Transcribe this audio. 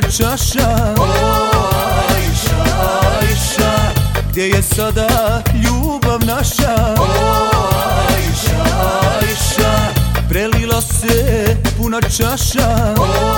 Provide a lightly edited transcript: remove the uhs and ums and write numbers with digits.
puna čaša. O Ajša, Ajša, gdje je sada ljubav naša? o Ajša, Ajša, Prelila se puna čaša. o